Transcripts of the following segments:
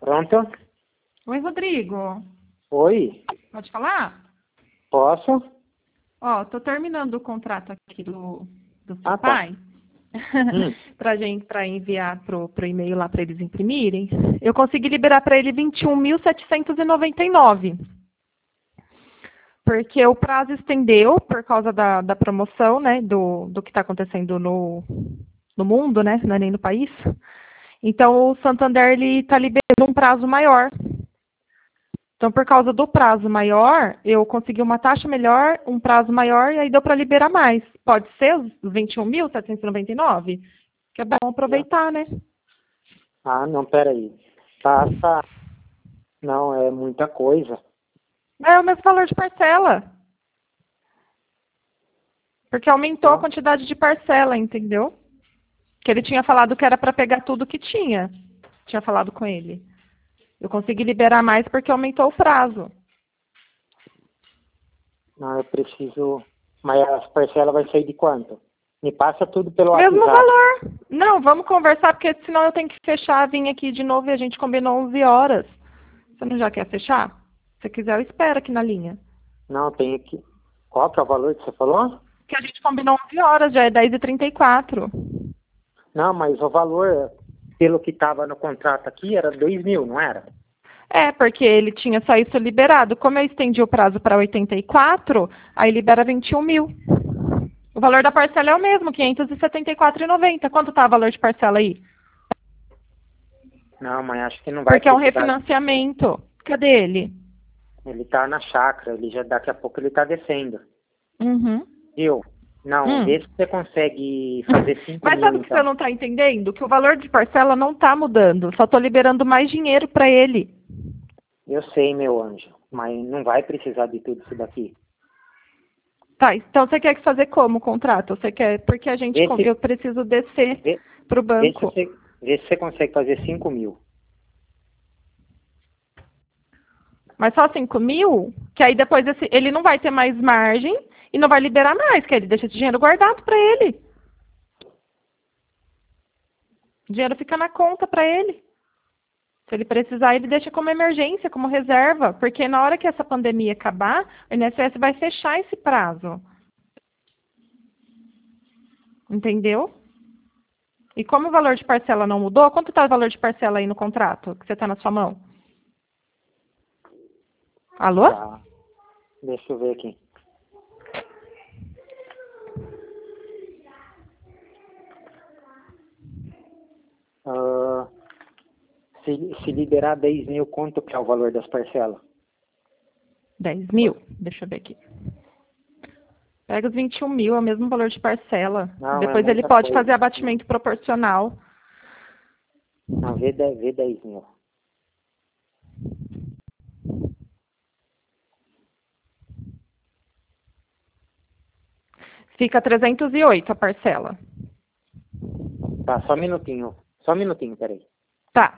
Pronto? Oi, Rodrigo. Oi, Pode falar? posso? Ó, tô terminando o contrato aqui do seu Ah, tá. pai. Hum. Para enviar pro e-mail lá para eles imprimirem. Eu consegui liberar para ele 21.799. Porque o prazo estendeu por causa da promoção, né? Do que está acontecendo no mundo, né? Não é nem no país. Então, o Santander está liberando um prazo maior. Então, por causa do prazo maior, eu consegui uma taxa melhor, um prazo maior, e aí deu para liberar mais. Pode ser os 21.799? Que é bom aproveitar, né? Ah, não, peraí. Passa. Não, é muita coisa. É o mesmo valor de parcela. Porque aumentou a Ah, quantidade de parcela, entendeu? Que ele tinha falado que era para pegar tudo que tinha. Tinha falado com ele. Eu consegui liberar mais porque aumentou o prazo. não, eu preciso. Mas as parcelas vai sair de quanto? Me passa tudo pelo Mesmo WhatsApp. valor. Não, vamos conversar, porque senão eu tenho que fechar, vir aqui de novo e a gente combinou 11 horas. Você não já quer fechar? Se você quiser, eu espero aqui na linha. Não, tem aqui. Qual que é o valor que você falou? Que a gente combinou 11 horas, já é 10h34. Não, mas o valor, pelo que estava no contrato aqui, era 2.000, não era? É, porque ele tinha só isso liberado. Como eu estendi o prazo para 84, aí libera 21 mil. O valor da parcela é o mesmo, 574,90. Quanto tá o valor de parcela aí? Não, mas acho que não vai Porque é um precisar. refinanciamento. Cadê ele? Ele tá na chácara, ele já daqui a pouco ele tá descendo. Uhum. Viu? Não, vê se você consegue fazer 5 Mas mil, sabe o que você então. não está entendendo? Que o valor de parcela não está mudando. Só estou liberando mais dinheiro para ele. Eu sei, meu anjo, mas não vai precisar de tudo isso daqui. Tá, então você quer fazer como o contrato? Você quer. Porque Vê eu se, preciso descer vê, para o vê se banco. você, vê se você consegue fazer 5 mil. Mas só 5 mil? Que aí depois ele não vai ter mais margem e não vai liberar mais, que ele deixa esse dinheiro guardado para ele. O dinheiro fica na conta para ele. Se ele precisar, ele deixa como emergência, como reserva, porque na hora que essa pandemia acabar, o INSS vai fechar esse prazo. Entendeu? E como o valor de parcela não mudou, quanto está o valor de parcela aí no contrato que você está na sua mão? Alô? Tá. Deixa eu ver aqui. Ah, se liberar 10 mil, quanto que é o valor das parcelas? 10 mil? Deixa eu ver aqui. Pega os 21 mil, é o mesmo valor de parcela. Não, é Depois ele muita pode coisa. fazer abatimento proporcional. Não, vê 10 mil. Fica 308 a parcela. Tá, só um minutinho. Só um minutinho, peraí. Tá.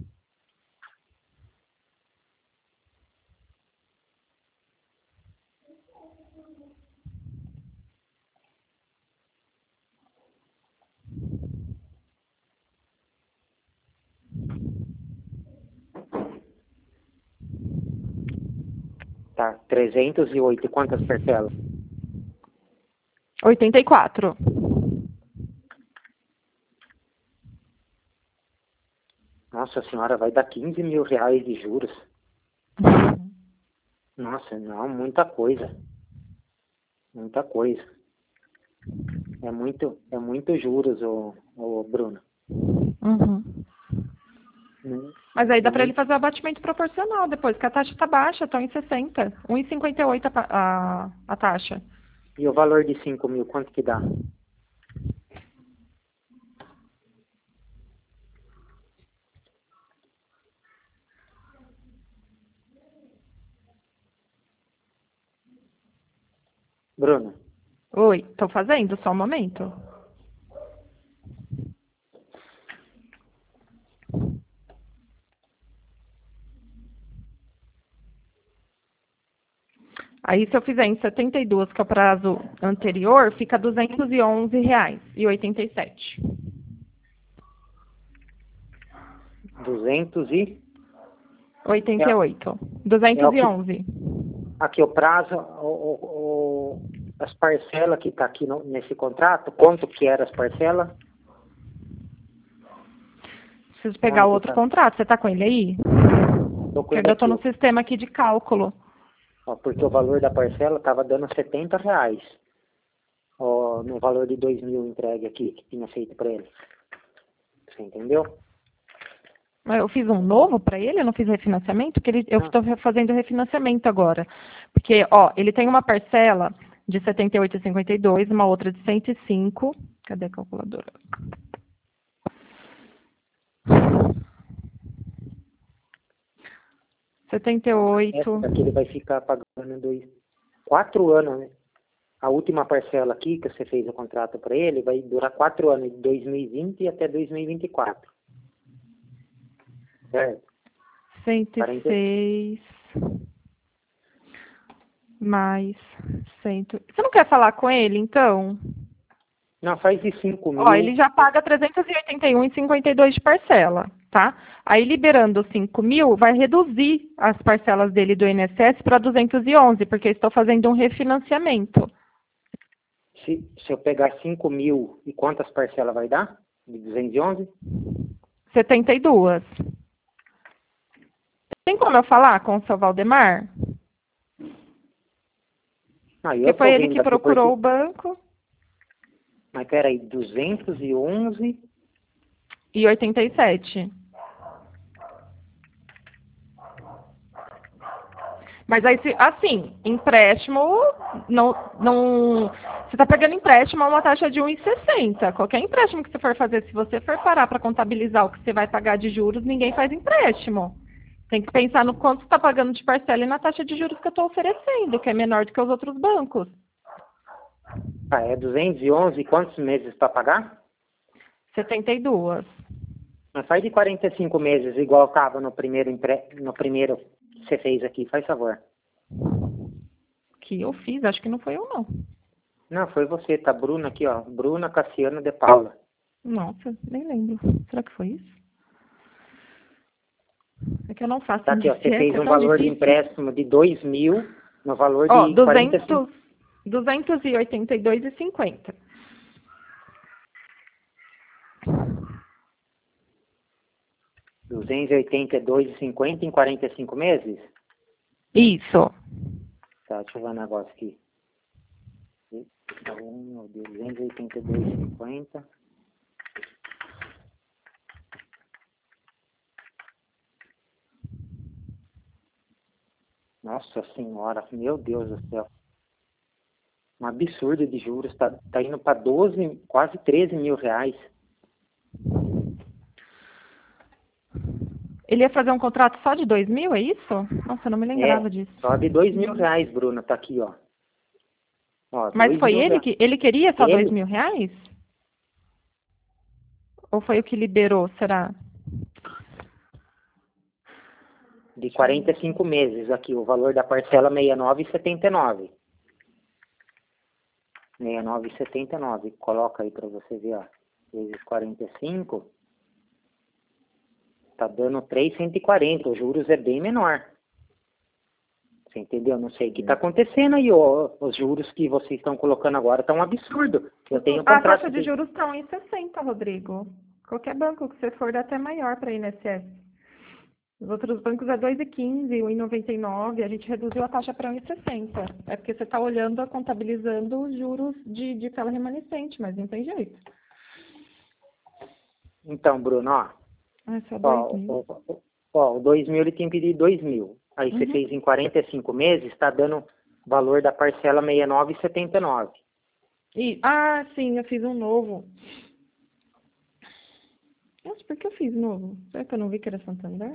Tá, 308. E quantas parcelas? 84. Nossa senhora, vai dar 15 mil reais de juros. Nossa, não, muita coisa. Muita coisa. É muito juros, ô Bruno. Uhum. Mas aí É dá para ele muito. fazer o abatimento proporcional depois, que a taxa está baixa, estão em 60. 1,58 a taxa. E o valor de 5 mil, quanto que dá? Bruno, Oi, estou fazendo, só um momento. Aí, se eu fizer em 72, que é o prazo anterior, fica R$ 211,87. 200 e... 88. É o que, 211. aqui o prazo, as parcelas que está aqui nesse contrato, quanto que eram as parcelas? Preciso pegar Onde que outro tá? contrato. Você está com ele aí? Tô com Porque ele eu estou aqui, no sistema aqui de cálculo. ó, porque o valor da parcela estava dando R$ 70, ó, no valor de 2.000 entregue aqui, que tinha feito para ele. Você entendeu? Eu fiz um novo para ele, eu não fiz refinanciamento, porque eu Não. estou fazendo refinanciamento agora. Porque, ó, ele tem uma parcela de 78,52, uma outra de 105. Cadê a calculadora? Essa 78. daqui ele vai ficar pagando 4 anos, né? A última parcela aqui, que você fez o contrato para ele, vai durar 4 anos, de 2020 até 2024. Certo? 106 mais 100. Você não quer falar com ele, então? Não, faz de 5 Ó, ele mil. já paga 381,52 de parcela, tá? Aí, liberando 5.000, vai reduzir as parcelas dele do INSS para 211, porque eu estou fazendo um refinanciamento. Se eu pegar 5 mil, e quantas parcelas vai dar? De 211? 72. Tem como eu falar com o seu Valdemar? Ah, Porque eu foi tô ele vendo que aqui procurou porque... o banco. Mas peraí, 211... E 87. Mas aí, assim, empréstimo, você está pegando empréstimo a uma taxa de 1,60. Qualquer empréstimo que você for fazer, se você for parar para contabilizar o que você vai pagar de juros, ninguém faz empréstimo. Tem que pensar no quanto você está pagando de parcela e na taxa de juros que eu estou oferecendo, que é menor do que os outros bancos. Ah, é 211, quantos meses para pagar? 72. Mas faz de 45 meses, igual estava no primeiro no primeiro que você fez aqui, faz favor. Que eu fiz, acho que não foi eu, não. Não, foi você, tá Bruna aqui, ó. Bruna Cassiano de Paula. Nossa, nem lembro. Será que foi isso? É que eu não faço Tá aqui, ó. Você INSS, fez é um tão valor de difícil. empréstimo de 2.000 no valor Ó, de 45. 282,50. 282,50 em 45 meses? Isso. Tá, deixa eu ver um negócio aqui. 282,50. Nossa senhora, meu Deus do céu. Um absurdo de juros. Tá indo para 12, quase 13 mil reais. Ele ia fazer um contrato só de 2.000, é isso? Nossa, eu não me lembrava É, disso. só de 2.000 reais, Bruna. Tá aqui, ó. Ó, Mas foi 2.000 ele reais. que ele queria só Ele, R$ 2.000? Ou foi o que liberou, será? de 45 meses aqui, o valor da parcela 69,79. 69,79. Coloca aí para você ver, ó. Vezes 45, tá dando 340. Os juros é bem menor. Você entendeu? Não sei o que está acontecendo aí, ó. Os juros que vocês estão colocando agora estão um absurdo. Eu tenho um A contrato taxa de juros está em 60, Rodrigo. Qualquer banco que você for dá até maior para a INSS. Os outros bancos é 2,15, 1,99. A gente reduziu a taxa para 1,60. É porque você está olhando, contabilizando os juros de tela remanescente, mas não tem jeito. Então, Bruno, ó. Ah, só Ó, 2.000. o 2.000 ele tem pedido 2.000. Aí você Uhum. fez em 45 meses, está dando valor da parcela 69,79. Sim, eu fiz um novo. Nossa, por que eu fiz novo? Será que eu não vi que era Santander?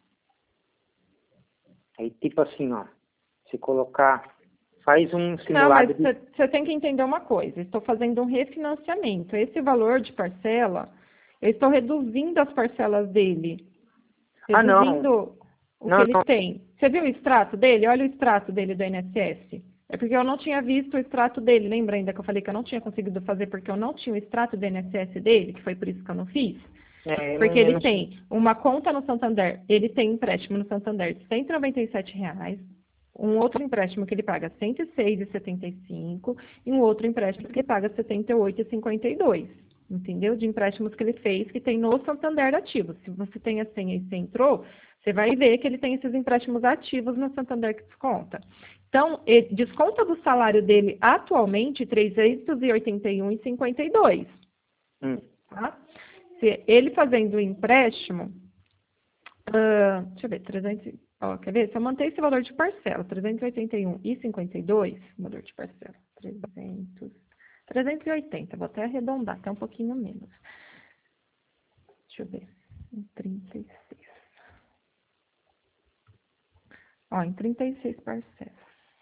Aí, tipo assim, ó. Se colocar, faz um Não, mas simulado de... você tem que entender uma coisa. Estou fazendo um refinanciamento. Esse valor de parcela, eu estou reduzindo as parcelas dele. Ah, não. Reduzindo o que Não, ele não. tem. Você viu o extrato dele? Olha o extrato dele do INSS. É porque eu não tinha visto o extrato dele. Lembra ainda que eu falei que eu não tinha conseguido fazer porque eu não tinha o extrato do INSS dele, que foi por isso que eu não fiz? Porque ele tem uma conta no Santander, ele tem empréstimo no Santander de R$ 197, um outro empréstimo que ele paga R$ 106,75 e um outro empréstimo que ele paga R$ 78,52. Entendeu? De empréstimos que ele fez, que tem no Santander ativos. Se você tem a senha e você entrou, você vai ver que ele tem esses empréstimos ativos no Santander que desconta. Então, ele desconta do salário dele atualmente R$ 381,52. Tá? Se ele fazendo o empréstimo, deixa eu ver, 300, quer ver? Se eu manter esse valor de parcela, 381,52, valor de parcela, 380, vou até arredondar, até um pouquinho menos. Deixa eu ver, em 36. Em 36 parcelas.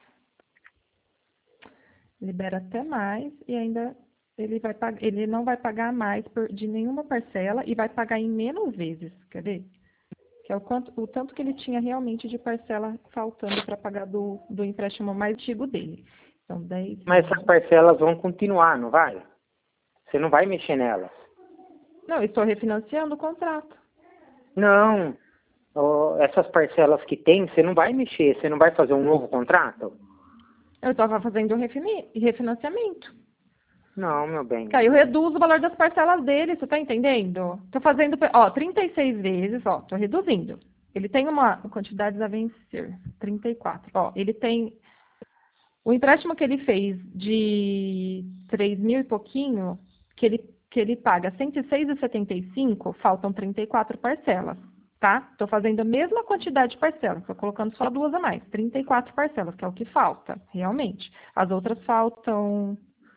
Libera até mais e ainda ele não vai pagar mais de nenhuma parcela e vai pagar em menos vezes, quer ver? Que é o tanto que ele tinha realmente de parcela faltando para pagar do empréstimo mais antigo dele. Então, 10... Mas essas parcelas vão continuar, não vai? Você não vai mexer nelas? Não, eu estou refinanciando o contrato. Não. Essas parcelas que tem, você não vai mexer, você não vai fazer um novo contrato? Eu estava fazendo refinanciamento. Não, meu bem. Aí eu reduzo o valor das parcelas dele, você está entendendo? Estou fazendo, 36 vezes, estou reduzindo. Ele tem uma quantidade a vencer, 34. Ele tem o empréstimo que ele fez de 3 mil e pouquinho, que ele paga R$ 106,75, faltam 34 parcelas, tá? Estou fazendo a mesma quantidade de parcelas, estou colocando só 2 a mais, 34 parcelas, que é o que falta, realmente. As outras faltam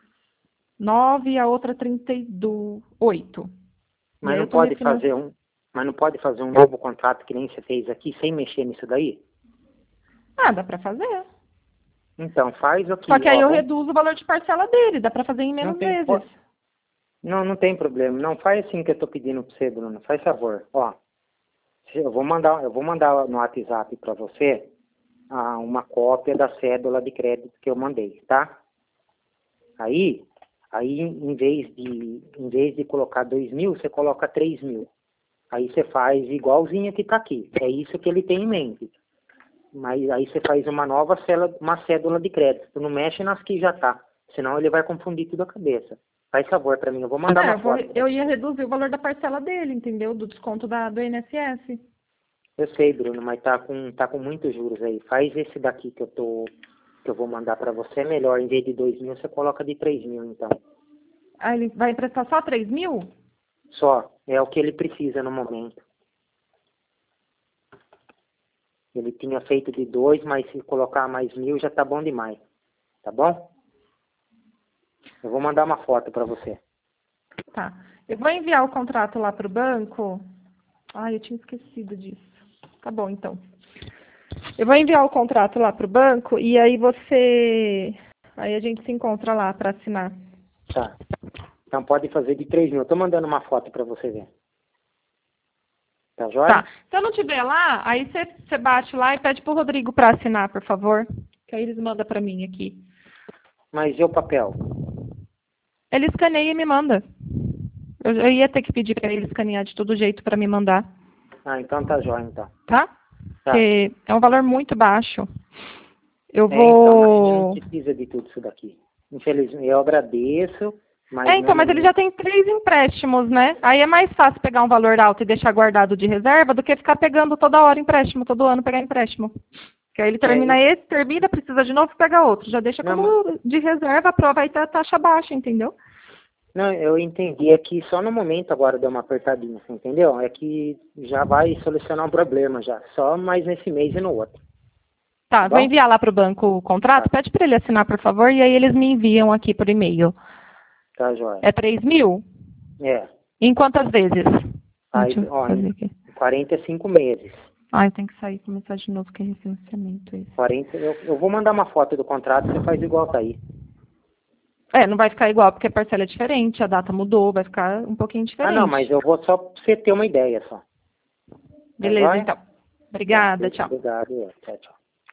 9 e a outra 38. Mas não pode fazer um novo contrato que nem você fez aqui, sem mexer nisso daí? Dá para fazer. Então, faz aqui. Só que aí eu reduzo o valor de parcela dele, dá para fazer em menos vezes. Não tem problema. Não faz assim que eu tô pedindo para você, Bruno. Faz favor. Eu vou mandar no WhatsApp para você uma cópia da cédula de crédito que eu mandei, tá? Aí em vez de colocar 2 mil, você coloca 3 mil. Aí você faz igualzinho que tá aqui. É isso que ele tem em mente. Mas aí você faz uma cédula de crédito. Não mexe nas que já tá. Senão ele vai confundir tudo a cabeça. Faz favor para mim, eu vou mandar uma foto. Eu ia reduzir o valor da parcela dele, entendeu? Do desconto do INSS. Eu sei, Bruno, mas tá com muitos juros aí. Faz esse daqui que eu vou mandar para você. É melhor, em vez de 2 mil, você coloca de 3 mil, então. Ele vai emprestar só 3 mil? Só. É o que ele precisa no momento. Ele tinha feito de 2, mas se colocar mais 1.000 já tá bom demais. Tá bom? Eu vou mandar uma foto para você. Tá. Eu vou enviar o contrato lá pro banco. Eu tinha esquecido disso. Tá bom, então. Eu vou enviar o contrato lá pro banco e aí Aí a gente se encontra lá para assinar. Tá. Então pode fazer de 3 mil. Eu tô mandando uma foto para você ver. Tá joia? Tá. Se eu não tiver lá, aí você bate lá e pede pro Rodrigo para assinar, por favor. Que aí eles mandam para mim aqui. Mas e o papel? Ele escaneia e me manda. Eu ia ter que pedir para ele escanear de todo jeito para me mandar. Então tá joia, então. Tá? Porque é um valor muito baixo. Eu vou... Então, não precisa de tudo isso daqui. Infelizmente, eu agradeço, mas... mas ele já tem 3 empréstimos, né? Aí é mais fácil pegar um valor alto e deixar guardado de reserva do que ficar pegando toda hora empréstimo, todo ano pegar empréstimo. Porque aí ele termina, precisa de novo, pega outro. Já deixa como de reserva, aproveita a taxa baixa, entendeu? Não, eu entendi. É que só no momento agora deu uma apertadinha, entendeu? É que já vai solucionar um problema já. Só mais nesse mês e no outro. Tá, vou enviar lá pro banco o contrato. Pede para ele assinar, por favor, e aí eles me enviam aqui por e-mail. Tá, joia. É 3 mil? É. Em quantas vezes? Em 45 meses. Eu tenho que sair e começar de novo, que é refinanciamento esse. 40, eu vou mandar uma foto do contrato, você faz igual tá aí. Não vai ficar igual, porque a parcela é diferente, a data mudou, vai ficar um pouquinho diferente. Não, mas eu vou só pra você ter uma ideia só. Beleza, então. Obrigada, tchau. Obrigado, tchau, tchau.